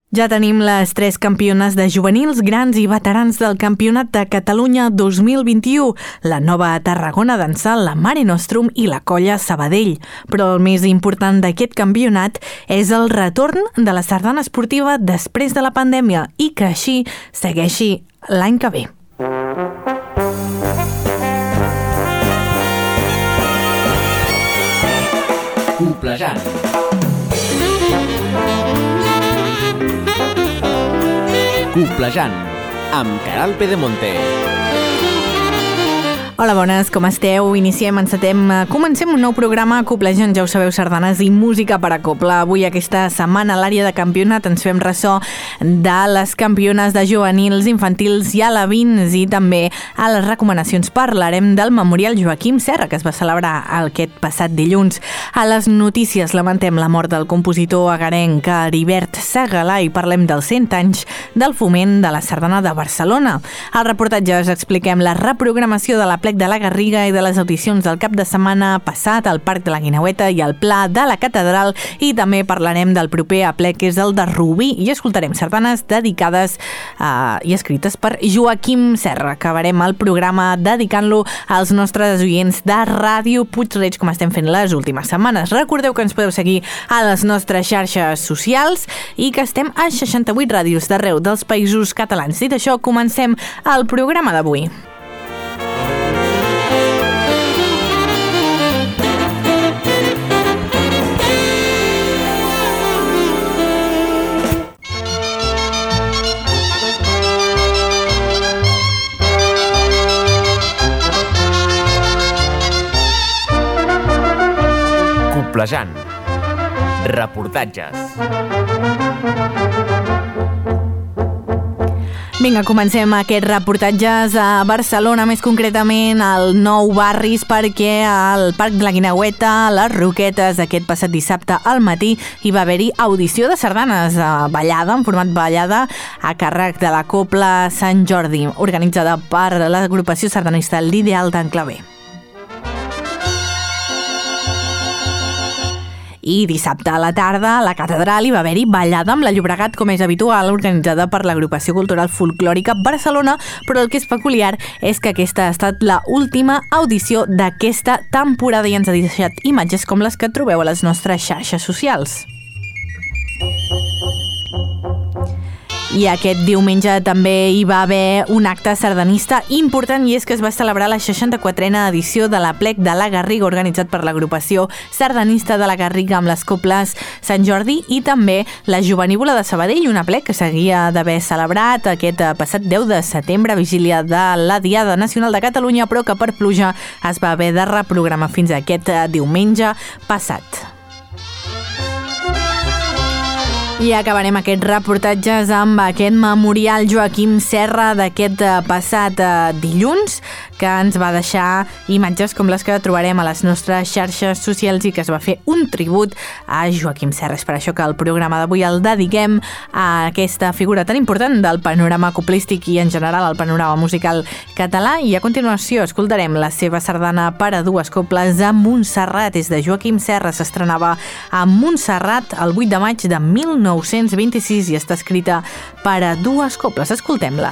Ja tenim les 3 campiones de juvenils, grans i veterans del Campionat de Catalunya 2021, la Nova Tarragona Dansal, la Mare Nostrum i la Colla Sabadell. Però el més important d'aquest campionat és el retorn de la sardana esportiva després de la pandèmia i que així segueixi l'any que ve. Coplejant. Coplejant, amb Caral Pedemonte. Hola, bones, com esteu? Comencem un nou programa Coplejant, ja ho sabeu, sardanes i música per a copla. Avui, aquesta setmana, a l'àrea de campionat, ens fem ressò de les campiones de juvenils, infantils i alevins i també a les recomanacions parlarem del Memorial Joaquim Serra, que es va celebrar aquest passat dilluns. A les notícies lamentem la mort del compositor agarenc Heribert Segalà i parlem dels 100 anys del foment de la sardana de Barcelona. Al reportatge us expliquem la reprogramació de la de la Garriga i de les audicions del cap de setmana passat al Parc de la Guineueta i al Pla de la Catedral, i també parlarem del proper aplec, que és el de Rubí, i escoltarem sardanes dedicades i escrites per Joaquim Serra. Acabarem el programa dedicant-lo als nostres oients de Ràdio Puig-reig, com estem fent les últimes setmanes. Recordeu que ens podeu seguir a les nostres xarxes socials i que estem a 68 ràdios d'arreu dels països catalans. Dit això, comencem el programa d'avui. Coplejant. Reportatges. Vinga, comencem aquests reportatges a Barcelona, més concretament al Nou Barris, perquè al Parc de la Guineueta, a les Roquetes, aquest passat dissabte al matí, hi va haver-hi audició de sardanes, ballada, en format ballada, a càrrec de la Copla Sant Jordi, organitzada per l'agrupació sardanista L'Ideal d'en Clavé. I dissabte a la tarda, a la Catedral, hi va haver-hi ballada amb la Llobregat, com és habitual, organitzada per l'Agrupació Cultural Folclòrica Barcelona, però el que és peculiar és que aquesta ha estat la última audició d'aquesta temporada i ens ha deixat imatges com les que trobeu a les nostres xarxes socials. I aquest diumenge també hi va haver un acte sardanista important, i és que es va celebrar la 64a edició de l'Aplec de la Garriga, organitzat per l'agrupació sardanista de la Garriga amb les coples Sant Jordi i també la Jovenívola de Sabadell, un aplec que s'havia d'haver celebrat aquest passat 10 de setembre, vigília de la Diada Nacional de Catalunya, però que per pluja es va haver de reprogramar fins a aquest diumenge passat. I acabarem aquests reportatges amb aquest Memorial Joaquim Serra d'aquest passat dilluns, que ens va deixar imatges com les que trobarem a les nostres xarxes socials i que es va fer un tribut a Joaquim Serra. És per això que el programa d'avui el dediquem a aquesta figura tan important del panorama coplístic i en general el panorama musical català, i a continuació escoltarem la seva sardana per a dues coples a Montserrat. És de Joaquim Serra, s'estrenava a Montserrat el 8 de maig de 1926 i està escrita per a dues coples. Escoltem-la.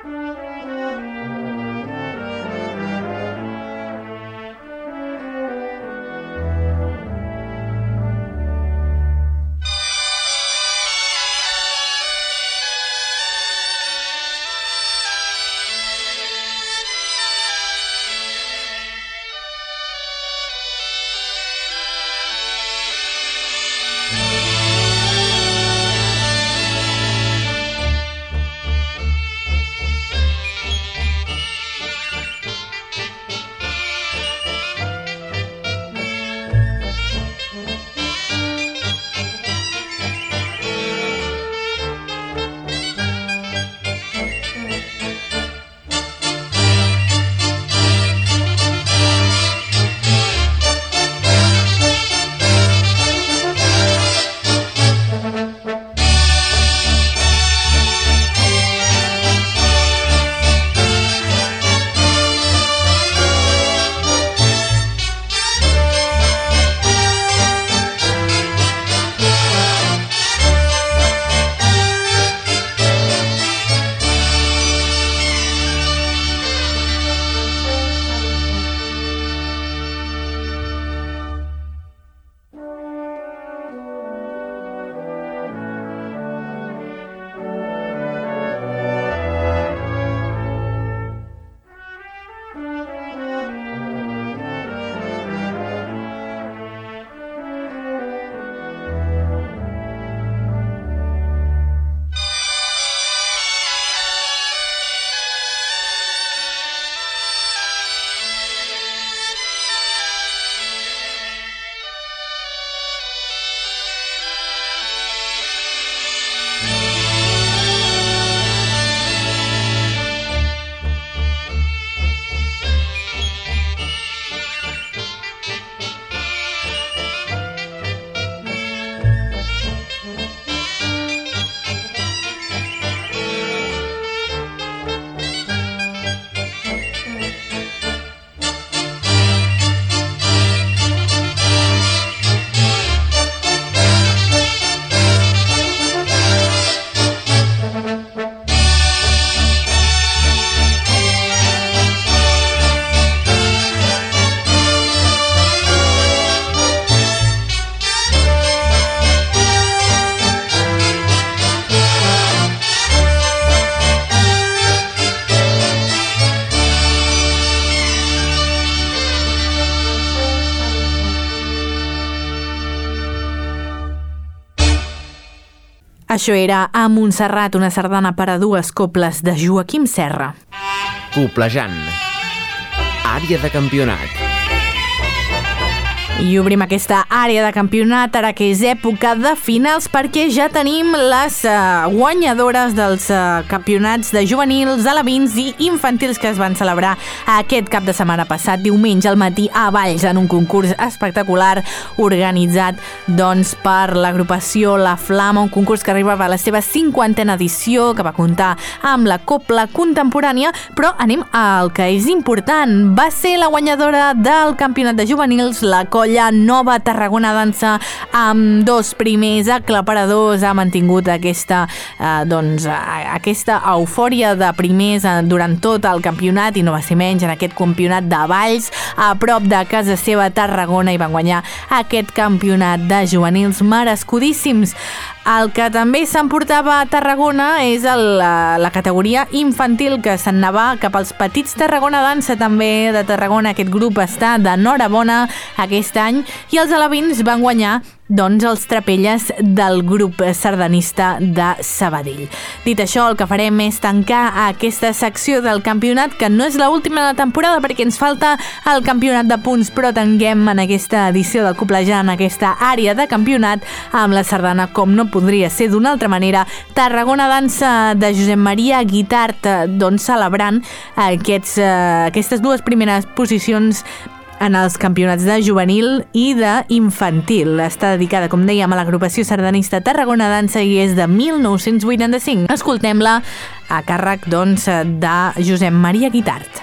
Això era A Montserrat, una sardana per a dues coples de Joaquim Serra. Coplejant. Àrea de campionat. I obrim aquesta àrea de campionat ara que és època de finals perquè ja tenim les guanyadores dels campionats de juvenils, alevins i infantils que es van celebrar aquest cap de setmana passat, diumenge al matí a Valls, en un concurs espectacular organitzat doncs, per l'agrupació La Flama, un concurs que arribava a la seva 50a edició, que va comptar amb la copla contemporània, però anem al que és important. Va ser la guanyadora del campionat de juvenils, la colla Nova Tarragona Dansa, amb dos primers aclaparadors. Ha mantingut aquesta eufòria de primers durant tot el campionat i no va ser menys en aquest campionat de Valls, a prop de casa seva Tarragona, i van guanyar aquest campionat de juvenils merescudíssims. El que també s'emportava a Tarragona és la categoria infantil, que se'n anava cap als petits Tarragona Dansa, també de Tarragona. Aquest grup està d'enhorabona aquest any, i els alevins van guanyar doncs els trapelles del grup sardanista de Sabadell. Dit això, el que farem és tancar aquesta secció del campionat, que no és l'última de la temporada perquè ens falta el campionat de punts, però tanquem en aquesta edició del Coplejant aquesta àrea de campionat amb la sardana, com no podria ser d'una altra manera, Tarragona Dansa de Josep Maria Guitart, doncs celebrant aquestes dues primeres posicions en els campionats de juvenil i d'infantil. Està dedicada, com dèiem, a l'agrupació sardanista Tarragona Dansa i és de 1985. Escoltem-la a càrrec, doncs, de Josep Maria Guitart.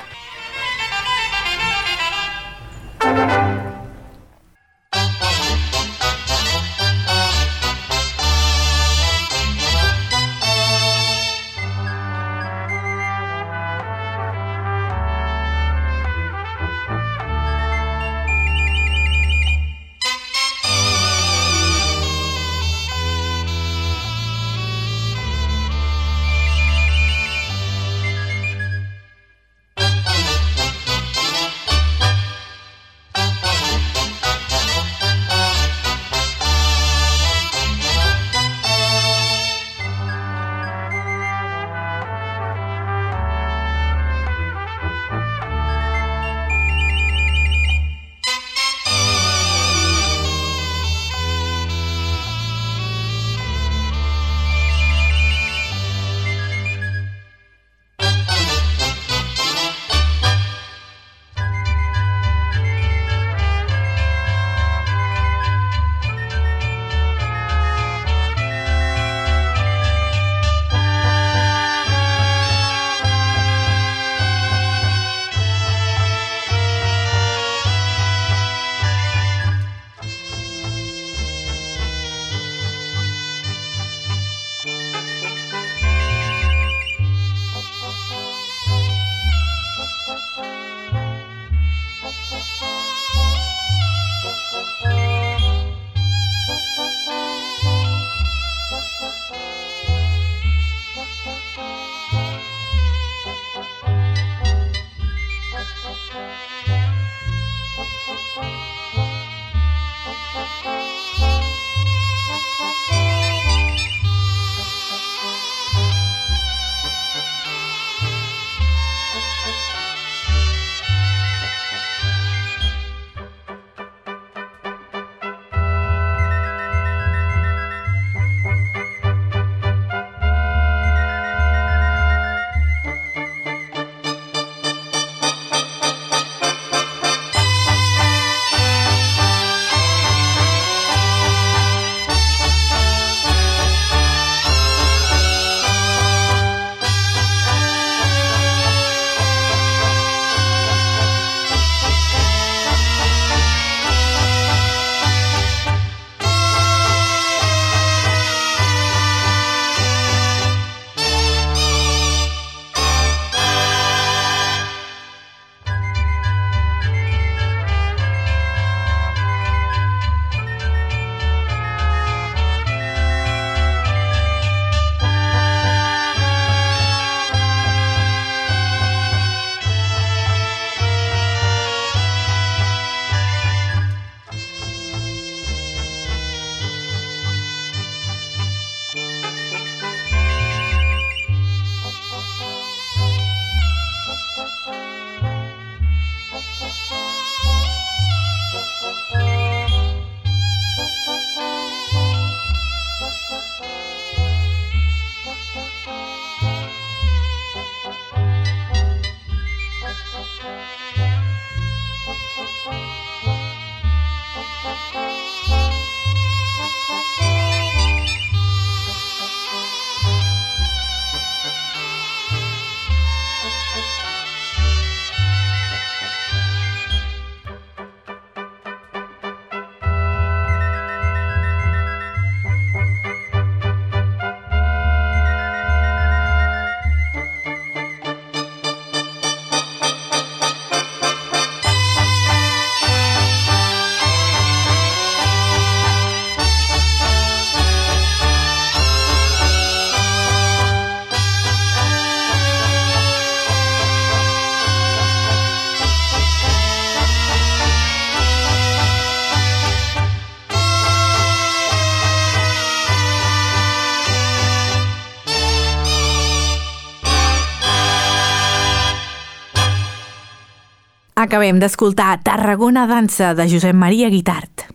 Acabem d'escoltar Tarragona Dansa, de Josep Maria Guitart.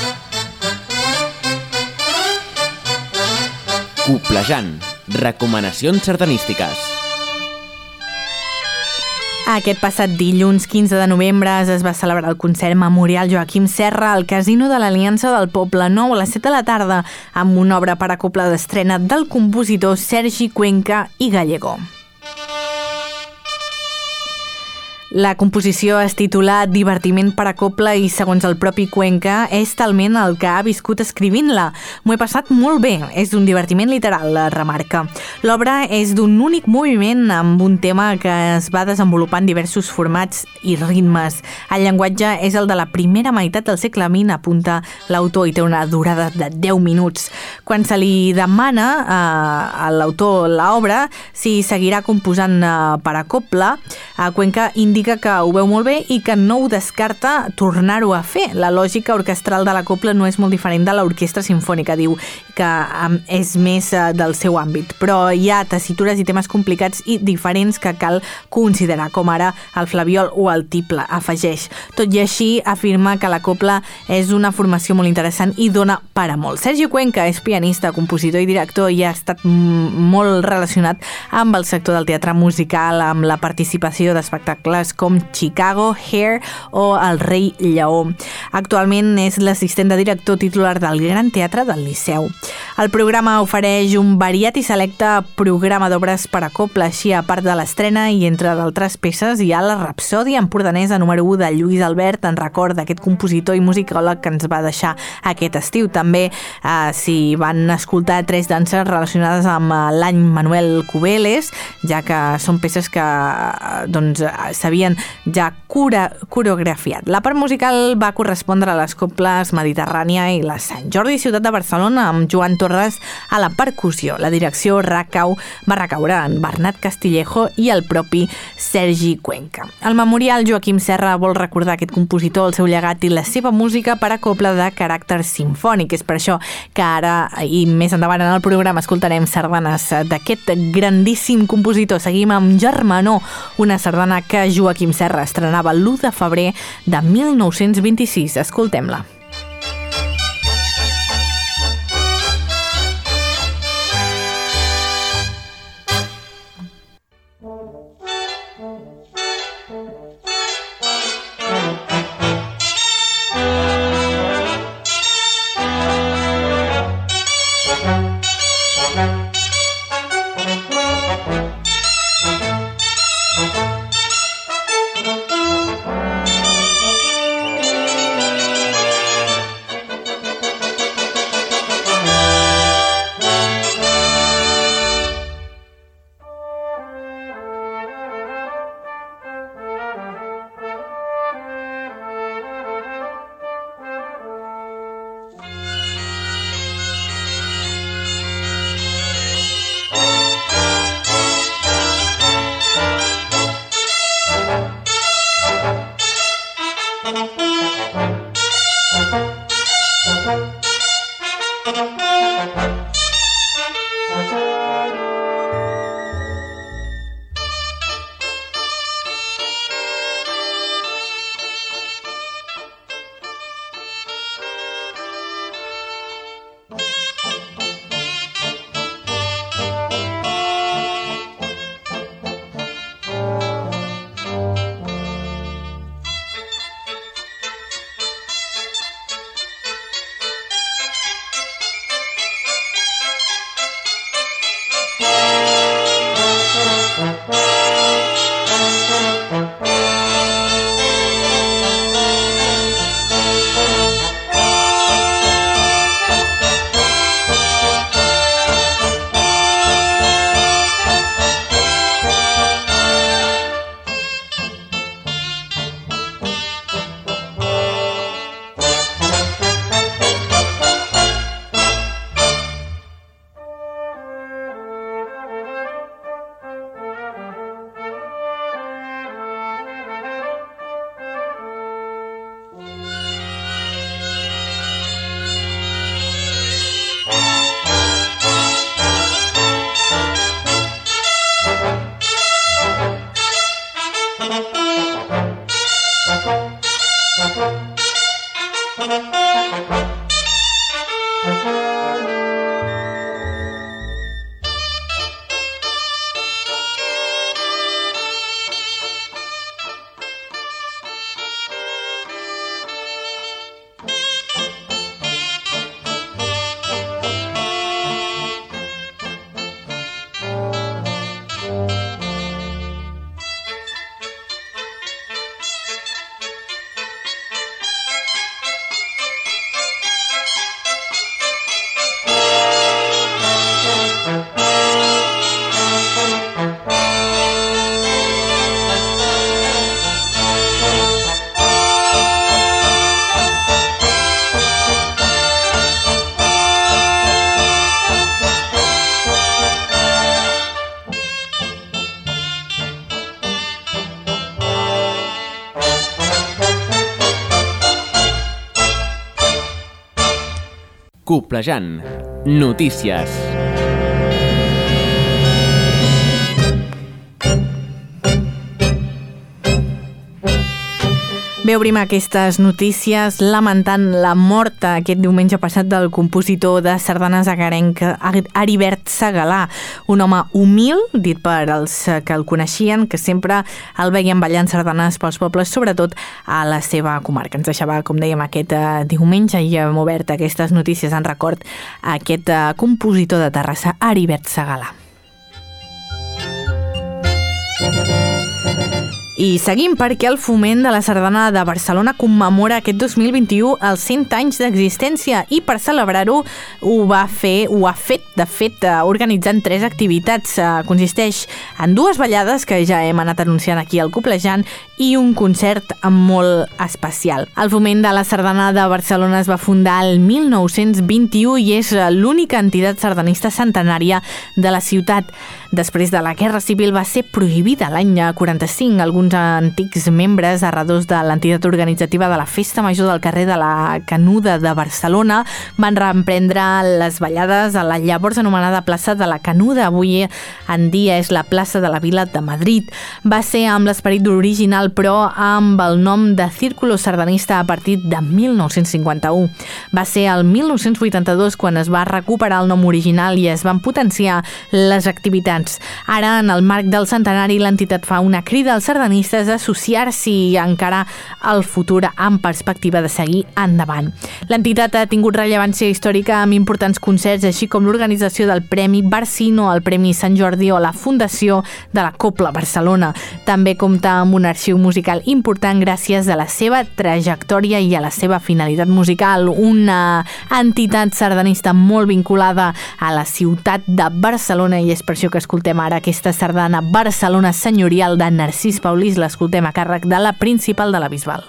Coplejant. Recomanacions sardanístiques. Aquest passat dilluns 15 de novembre es va celebrar el concert memorial Joaquim Serra al Casino de l'Aliança del Poble Nou a les 7 de la tarda amb una obra per a cobla d'estrena del compositor Sergi Cuenca i Gallego. La composició es titula Divertiment per a cobla i, segons el propi Cuenca, és talment el que ha viscut escrivint-la. M'ho he passat molt bé, és un divertiment literal, remarca. L'obra és d'un únic moviment amb un tema que es va desenvolupar en diversos formats i ritmes. El llenguatge és el de la primera meitat del segle XX, apunta l'autor, i té una durada de 10 minuts. Quan se li demana a l'autor l'obra si seguirà composant per a cobla, Cuenca indica que ho veu molt bé i que no ho descarta tornar-ho a fer. La lògica orquestral de la cobla no és molt diferent de l'orquestra simfònica, diu que és més del seu àmbit, però hi ha tessitures i temes complicats i diferents que cal considerar, com ara el flabiol o el tiple, afegeix. Tot i així, afirma que la cobla és una formació molt interessant i dona per a molt. Sergi Cuenca és pianista, compositor i director i ha estat molt relacionat amb el sector del teatre musical, amb la participació d'espectacles com Chicago, Hair o El Rei Lleó. Actualment és l'assistent de director titular del Gran Teatre del Liceu. El programa ofereix un variat i selecte programa d'obres per a cobla, així a part de l'estrena i entre d'altres peces hi ha la Rapsòdia empordanesa número 1 de Lluís Albert en record d'aquest compositor i musicòleg que ens va deixar aquest estiu. També s'hi van escoltar 3 danses relacionades amb l'any Manuel Cubeles, ja que són peces que s'havien ja coreografiat. La part musical va correspondre a les coples Mediterrània i la Sant Jordi Ciutat de Barcelona, amb Joan Torres a la percussió. La direcció va recaure en Bernat Castillejo i el propi Sergi Cuenca. El Memorial Joaquim Serra vol recordar aquest compositor, el seu llegat i la seva música per a cobla de caràcter simfònic. És per això que ara, i més endavant en el programa, escoltarem sardanes d'aquest grandíssim compositor. Seguim amb Germanor, una sardana que Joaquim Serra estrenava l'1 de febrer de 1926. Escoltem-la. Coplejant. Notícies. Bé, obrim aquestes notícies lamentant la mort aquest diumenge passat del compositor de sardanes agarenc Heribert Segalà, un home humil, dit per als que el coneixien, que sempre el veien ballant sardanes pels pobles, sobretot a la seva comarca. Ens deixava, com dèiem, aquest diumenge i hem obert aquestes notícies en record a aquest compositor de Terrassa, Heribert Segalà. I seguim perquè el Foment de la Sardana de Barcelona commemora aquest 2021 els 100 anys d'existència i per celebrar-ho ho ha fet, de fet, organitzant 3 activitats. Consisteix en 2 ballades que ja hem anat anunciant aquí al Coplejant i un concert molt especial. El Foment de la Sardana de Barcelona es va fundar el 1921 i és l'única entitat sardanista centenària de la ciutat. Després de la Guerra Civil va ser prohibida l'any 45. Alguns antics membres arredors de l'entitat organitzativa de la Festa Major del carrer de la Canuda de Barcelona van reemprendre les ballades a la llavors anomenada plaça de la Canuda. Avui en dia és la plaça de la Vila de Madrid. Va ser amb l'esperit original, però amb el nom de Círculo Sardanista a partir de 1951. Va ser el 1982 quan es va recuperar el nom original i es van potenciar les activitats. Ara, en el marc del centenari, l'entitat fa una crida als sardanistes a associar-s'hi i encarar el futur amb perspectiva de seguir endavant. L'entitat ha tingut rellevància històrica amb importants concerts, així com l'organització del Premi Barcino, el Premi Sant Jordi o la fundació de la Copla Barcelona. També compta amb un arxiu musical important gràcies a la seva trajectòria i a la seva finalitat musical. Una entitat sardanista molt vinculada a la ciutat de Barcelona i és per això que escoltem ara aquesta sardana Barcelona senyorial de Narcís Paulís. L'escoltem a càrrec de la Principal de la Bisbal.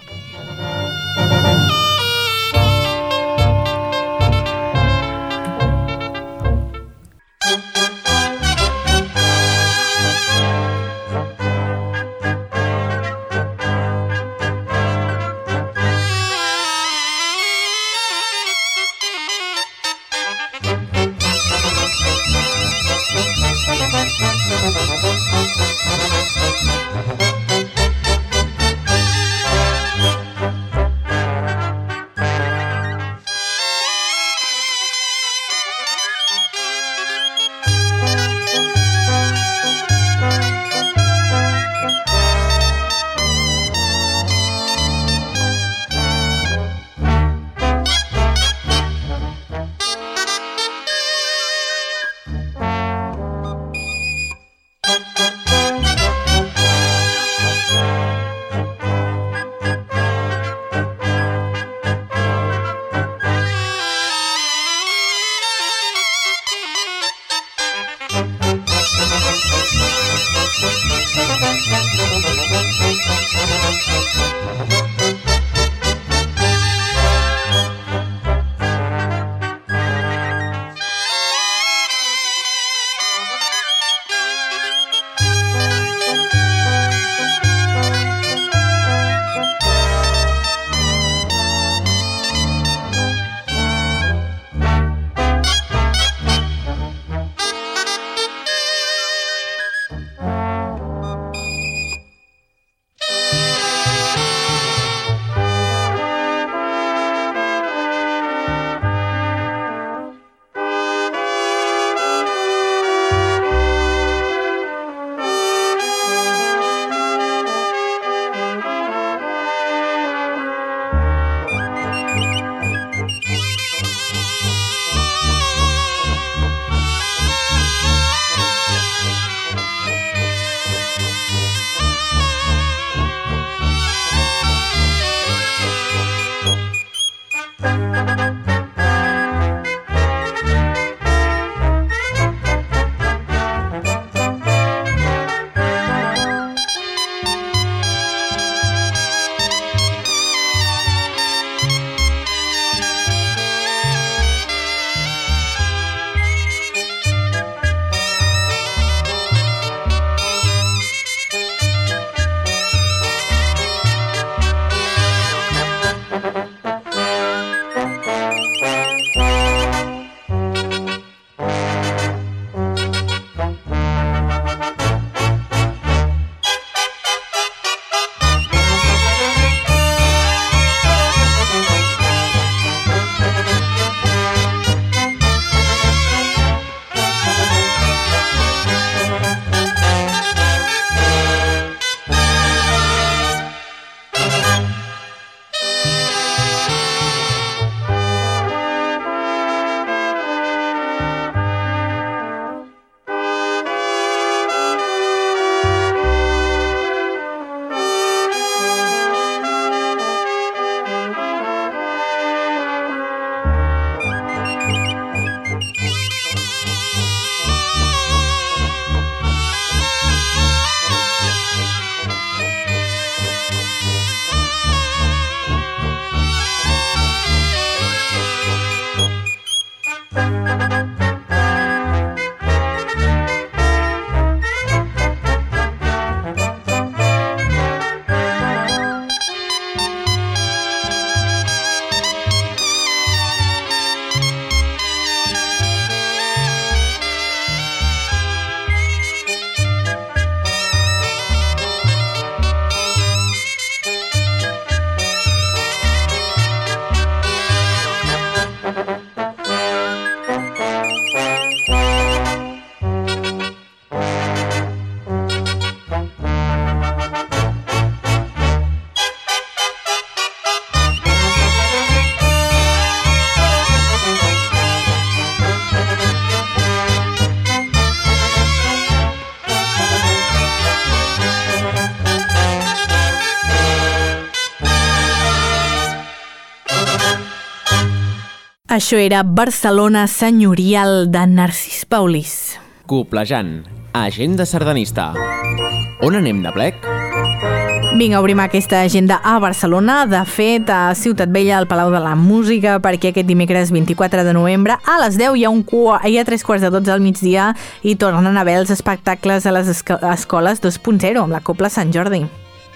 Això era Barcelona senyorial de Narcís Paulís. Coplejant, agenda sardanista. On anem de plec? Vinga, obrim aquesta agenda a Barcelona, de fet a Ciutat Vella, al Palau de la Música, perquè aquest dimecres 24 de novembre a les 10 hi ha 3:15 al migdia i tornen a haver els espectacles a les escoles 2.0 amb la Cobla Sant Jordi.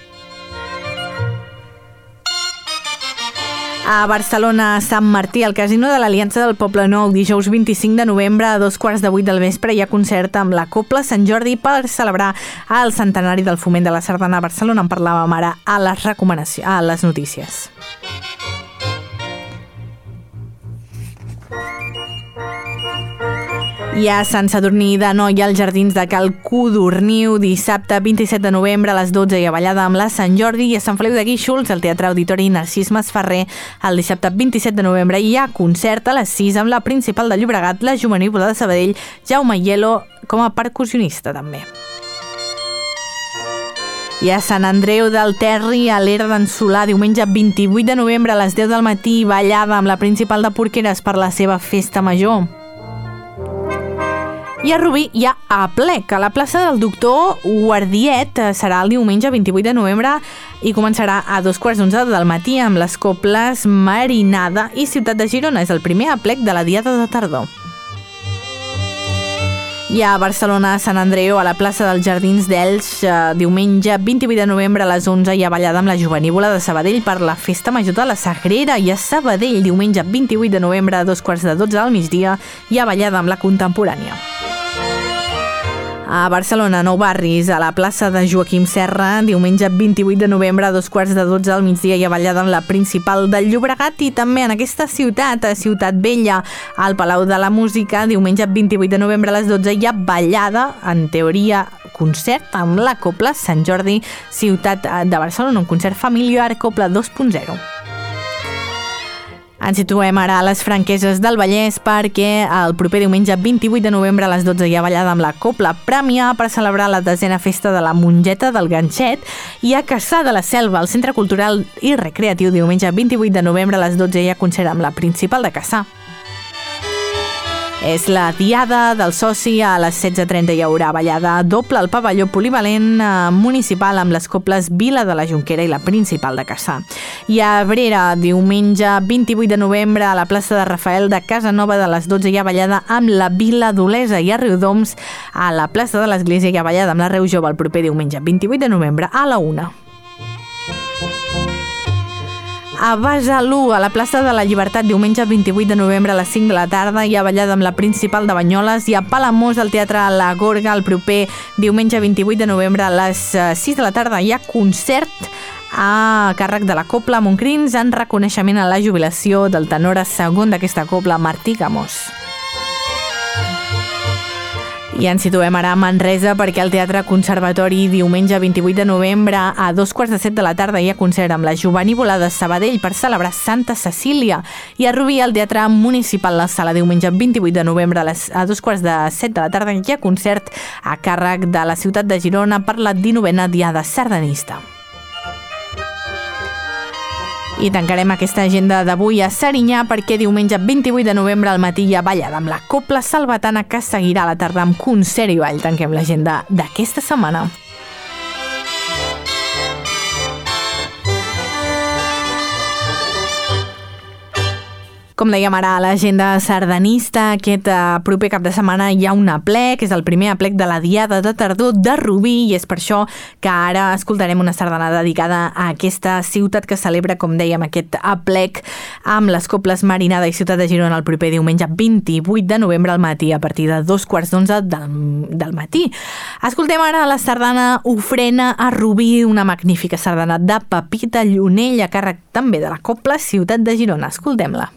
A Barcelona, a Sant Martí, al Casino de l'Aliança del Poble Nou, dijous 25 de novembre a 2:15 del vespre hi ha concert amb la Cobla Sant Jordi per celebrar el centenari del foment de la sardana a Barcelona. En parlàvem ara a les notícies. I a Sant Sadurní d'Anoia, als jardins de Cal Codorniu, dissabte 27 de novembre a les 12 hi ha ballada amb la Sant Jordi, i a Sant Feliu de Guíxols, al Teatre Auditori Narcís Masferrer, el dissabte 27 de novembre hi ha concert a les 6 amb la Principal de Llobregat, la Jovenívola de Sabadell, Jaume Hielo com a percussionista també. I a Sant Andreu del Terri, a l'Era d'en Solà, diumenge 28 de novembre a les 10 del matí, ballada amb la Principal de Porqueres per la seva festa major. I a Rubí hi ha aplec a la plaça del Doctor Guardiet. Serà el diumenge 28 de novembre i començarà a 2:15 del matí amb les coples Marinada i Ciutat de Girona. És el primer aplec de la Diada de Tardor. I a Barcelona, a Sant Andreu, a la plaça dels Jardins d'Elx, diumenge 28 de novembre a les 11 hi ha ballada amb la Jovenívola de Sabadell per la Festa Major de la Sagrera. I a Sabadell, diumenge 28 de novembre a 2:15 al migdia hi ha ballada amb la Contemporània. A Barcelona, Nou Barris, a la plaça de Joaquim Serra, diumenge 28 de novembre a 2:15 al migdia hi ha ballada amb la Principal del Llobregat. I també en aquesta ciutat, a Ciutat Vella, al Palau de la Música, diumenge 28 de novembre a les 12 hi ha ballada, en teoria concert, amb la Cobla Sant Jordi, Ciutat de Barcelona, un concert familiar, Cobla 2.0. Ens situem ara a les Franqueses del Vallès perquè el proper diumenge 28 de novembre a les 12 hi ha ballada amb la Cobla Premià per celebrar la 10a festa de la Mongeta del Ganxet. I a Cassà de la Selva, al Centre Cultural i Recreatiu, diumenge 28 de novembre a les 12 hi ha concert amb la Principal de Cassà. És la Diada del Soci. A les 16:30 hi haurà ballada doble al pavelló polivalent municipal amb les coples Vila de la Jonquera i la Principal de Cassà. I a Abrera, diumenge 28 de novembre a la plaça de Rafael de Casanova de les 12 hi ha ballada amb la Vila d'Olesa. I a Riudoms, a la plaça de l'Església hi ha ballada amb la Reu Jove el proper diumenge 28 de novembre a la 1. A Besalú, a la plaça de la Llibertat, diumenge 28 de novembre a les 5 de la tarda hi ha ballada amb la Principal de Banyoles. I a Palamós, al Teatre La Gorga, el proper diumenge 28 de novembre a les 6 de la tarda hi ha concert a càrrec de la Cobla Montcrins en reconeixement a la jubilació del tenor segon d'aquesta cobla, Martí Camós. I ens situem ara a Manresa perquè al Teatre Conservatori, diumenge 28 de novembre a 2:15 de la tarda hi ha concert amb la Jovenívola de Sabadell per celebrar Santa Cecília. I a Rubí, al Teatre Municipal La Sala, diumenge 28 de novembre a 2:15 de la tarda hi ha concert a càrrec de la Ciutat de Girona per la 19a Diada Sardanista. I tancarem aquesta agenda d'avui a Serinyà perquè diumenge 28 de novembre al matí hi ha ballada amb la Cobla Salvatana que seguirà a la tarda amb concert i ball. Tanquem l'agenda d'aquesta setmana. Com dèiem ara a l'agenda sardanista, aquest proper cap de setmana hi ha un aplec, és el primer aplec de la Diada de Tardor de Rubí i és per això que ara escoltarem una sardana dedicada a aquesta ciutat que celebra, com dèiem, aquest aplec amb les coples Marinada i Ciutat de Girona el proper diumenge 28 de novembre al matí a partir de 2:15 del matí. Escoltem ara la sardana Ofrena a Rubí, una magnífica sardana de Pepita Llunell a càrrec també de la Cobla Ciutat de Girona. Escoltem-la.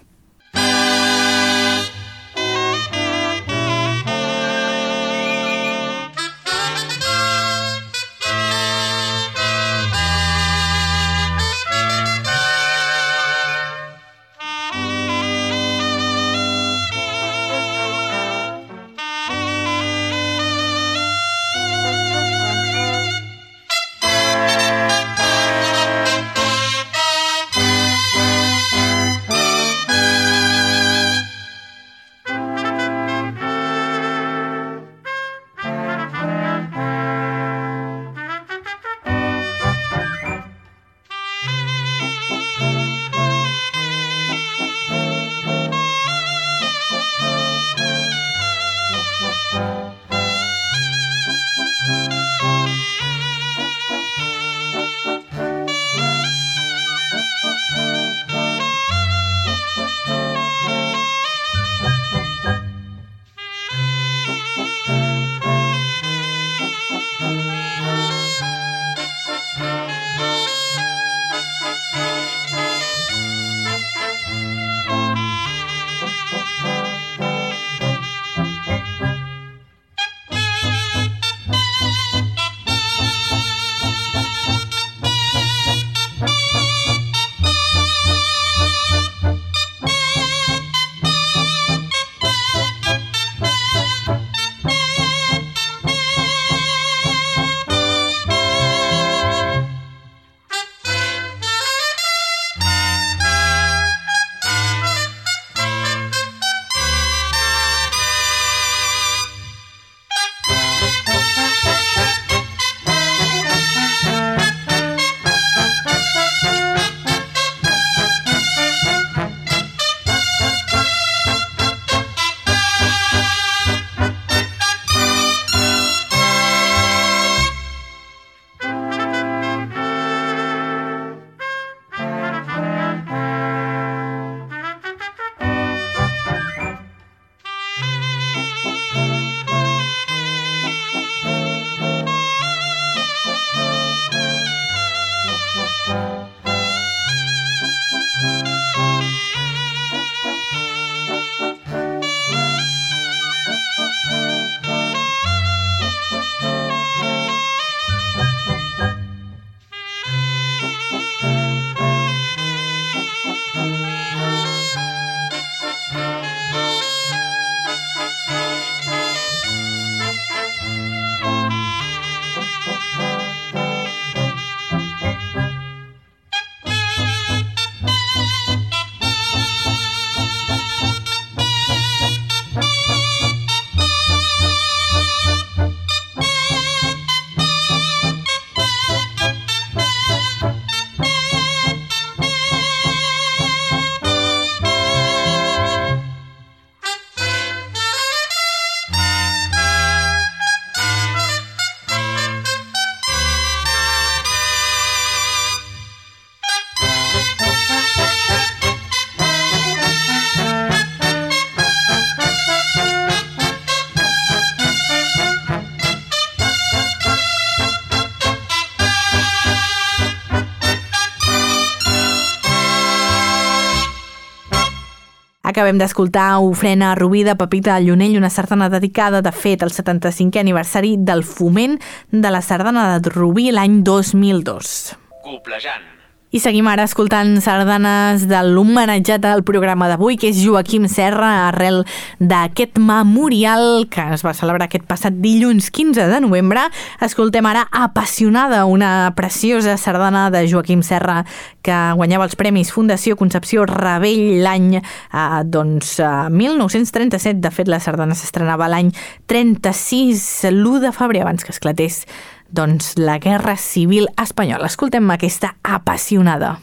Acabem d'escoltar Ofrena Rubí de Pepita Llunell, una sardana dedicada, de fet, al 75è aniversari del foment de la sardana de Rubí l'any 2002. Coplejant. I seguim ara escoltant sardanes de l'homenatjat al programa d'avui, que és Joaquim Serra, arrel d'aquest memorial que es va celebrar aquest passat dilluns 15 de novembre. Escoltem ara Apassionada, una preciosa sardana de Joaquim Serra que guanyava els Premis Fundació Concepció Ravell l'any 1937. De fet, la sardana s'estrenava l'any 36, l'1 de febrer, abans que esclatés la Guerra Civil Espanyola. Escoltem aquesta Apassionada.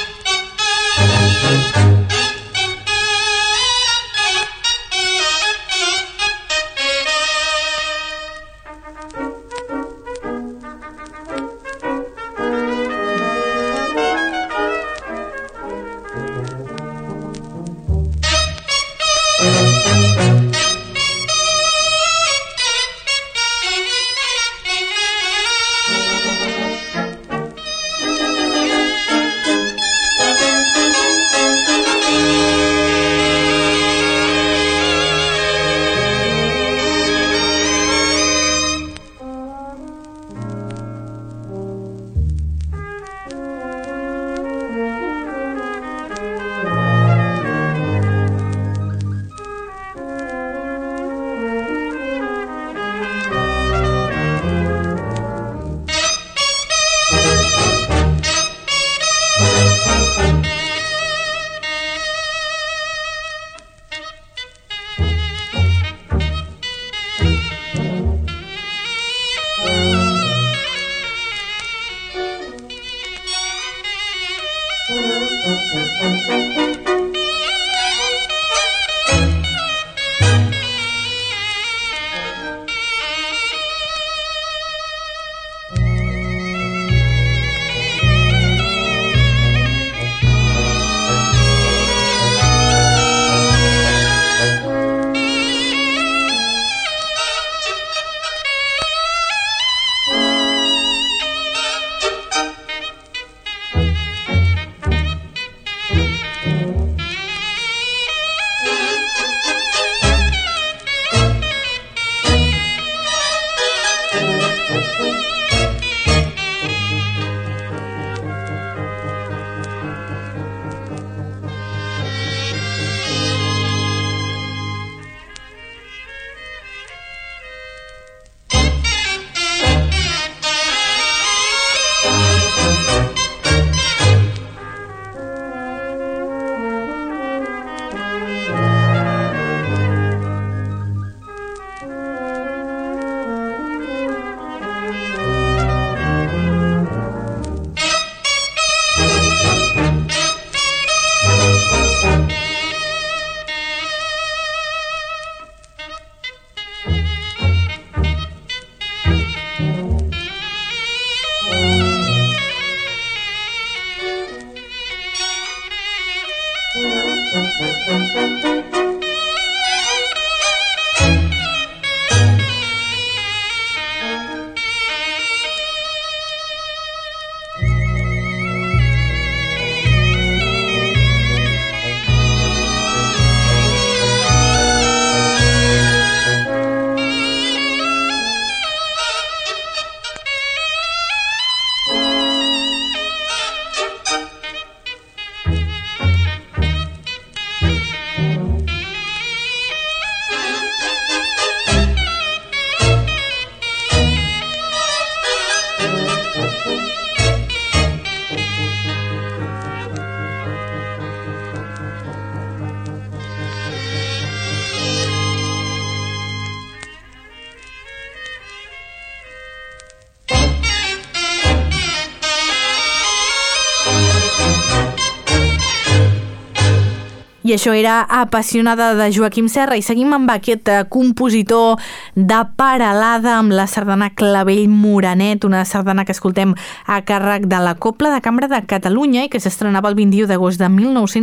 I això era Apassionada de Joaquim Serra, i seguim amb aquest compositor de Peralada amb la sardana Clavell Moranet, una sardana que escoltem a càrrec de la Cobla de Cambra de Catalunya i que s'estrenava el 21 d'agost de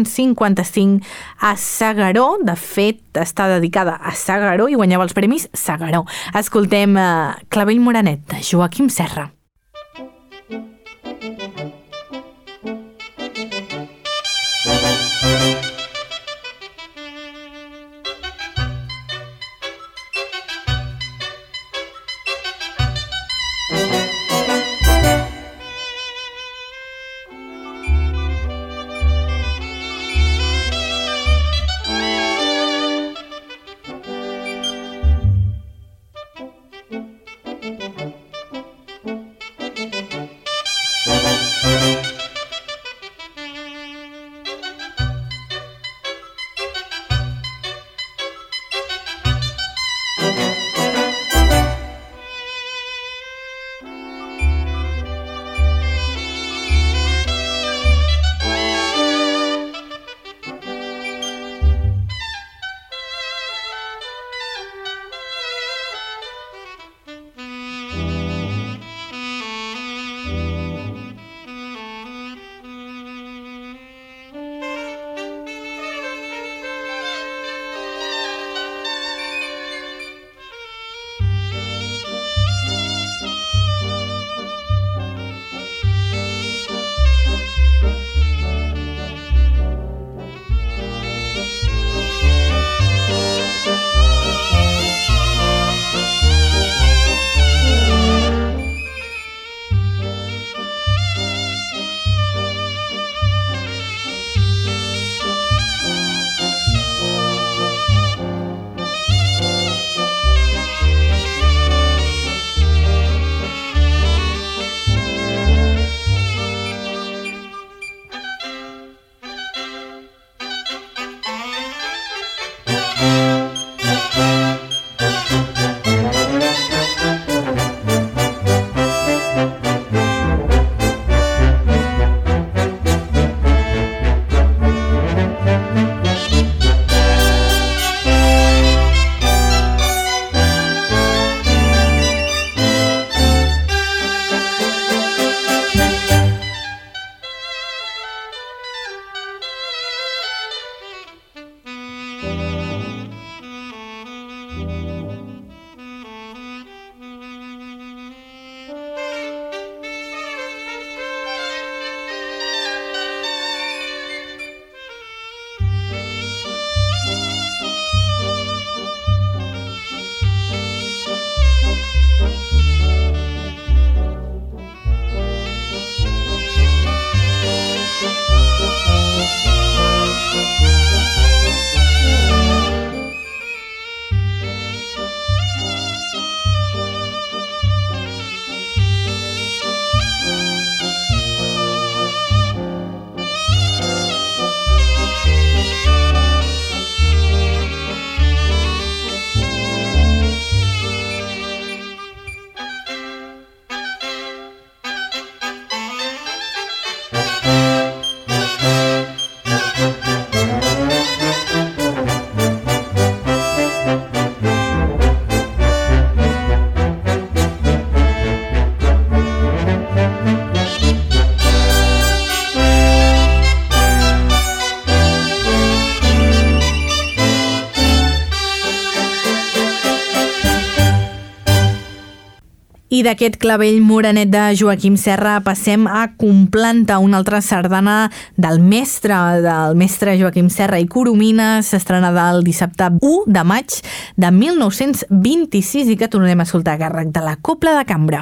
1955 a S'Agaró. De fet, està dedicada a S'Agaró i guanyava els premis S'Agaró. Escoltem Clavell Moranet de Joaquim Serra. I d'aquest clavell morenet de Joaquim Serra passem a Complanta, una altra sardana del mestre Joaquim Serra i Coromines, s'estrenarà el dissabte 1 de maig de 1926 i que tornem a escoltar a càrrec de la Cobla de Cambra.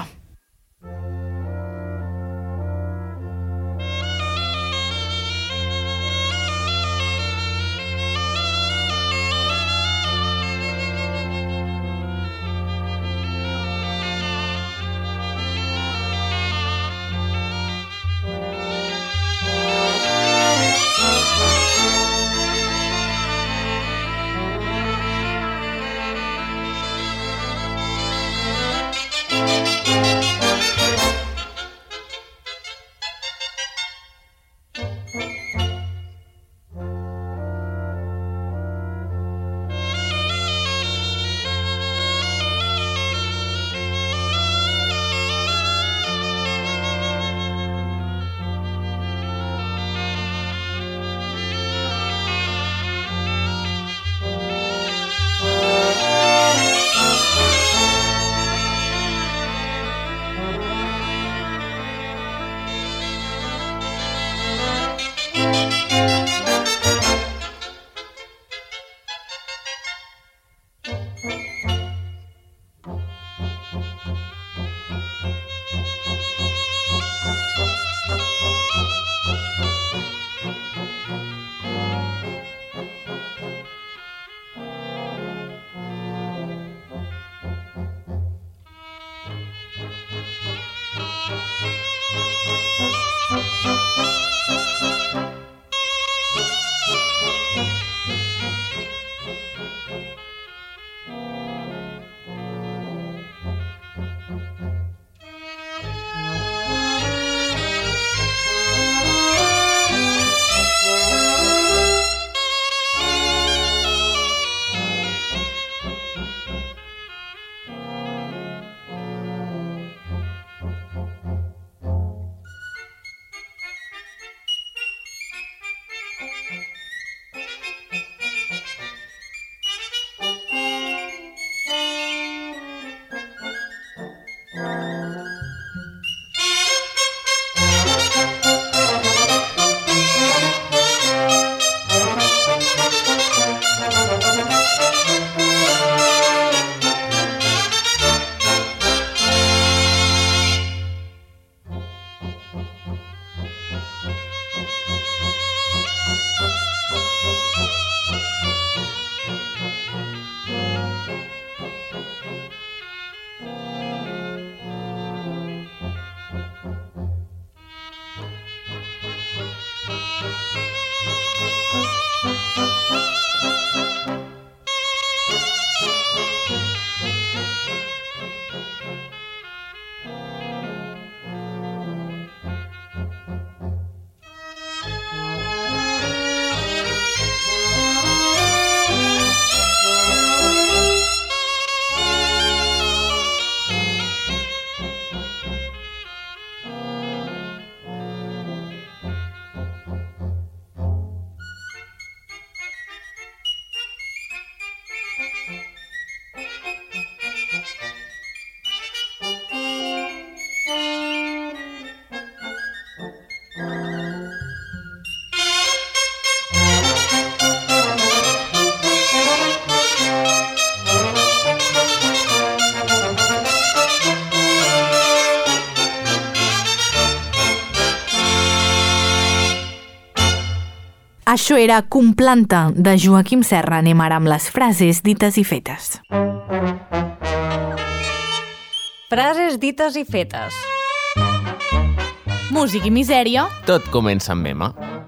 Això era Complanta, de Joaquim Serra. Anem ara amb les frases dites i fetes. Frases dites i fetes. Música i misèria. Tot comença amb M.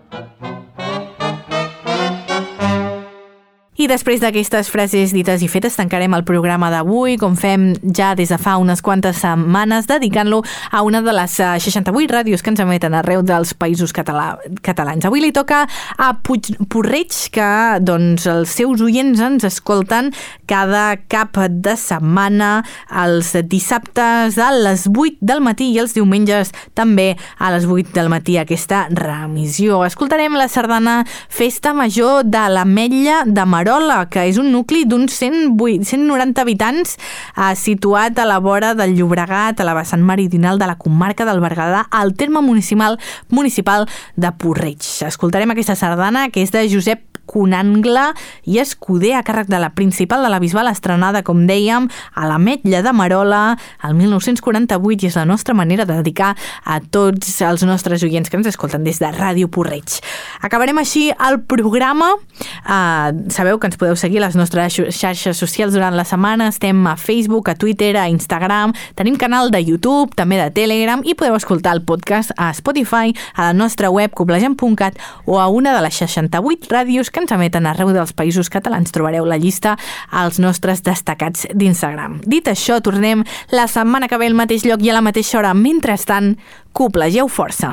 I després d'aquestes frases dites i fetes tancarem el programa d'avui, com fem ja des de fa unes quantes setmanes, dedicant-lo a una de les 68 ràdios que ens emeten arreu dels països catalans. Avui li toca a Puig-Porreig, que els seus oients ens escolten cada cap de setmana, els dissabtes a les 8 del matí i els diumenges també a les 8 del matí aquesta reemissió. Escoltarem la sardana Festa Major de l'Ametlla de Marola, que és un nucli d'uns 190 habitants situat a la vora del Llobregat, a la vessant meridional de la comarca del Berguedà, al terme municipal de Porreig. Escoltarem aquesta sardana, que és de Josep Conangla i Escuder, a càrrec de la Principal de la Bisbal, estrenada, com dèiem, a l'Ametlla de Marola el 1948, i és la nostra manera de dedicar a tots els nostres oients que ens escolten des de Ràdio Porreig. Acabarem així el programa. Sabeu que ens podeu seguir a les nostres xarxes socials durant la setmana. Estem a Facebook, a Twitter, a Instagram, tenim canal de YouTube, també de Telegram, i podeu escoltar el podcast a Spotify, a la nostra web coblagem.cat o a una de les 68 ràdios que ens emeten arreu dels països catalans. Trobareu la llista als nostres destacats d'Instagram. Dit això, tornem la setmana que ve al mateix lloc i a la mateixa hora. Mentrestant, coblegeu força.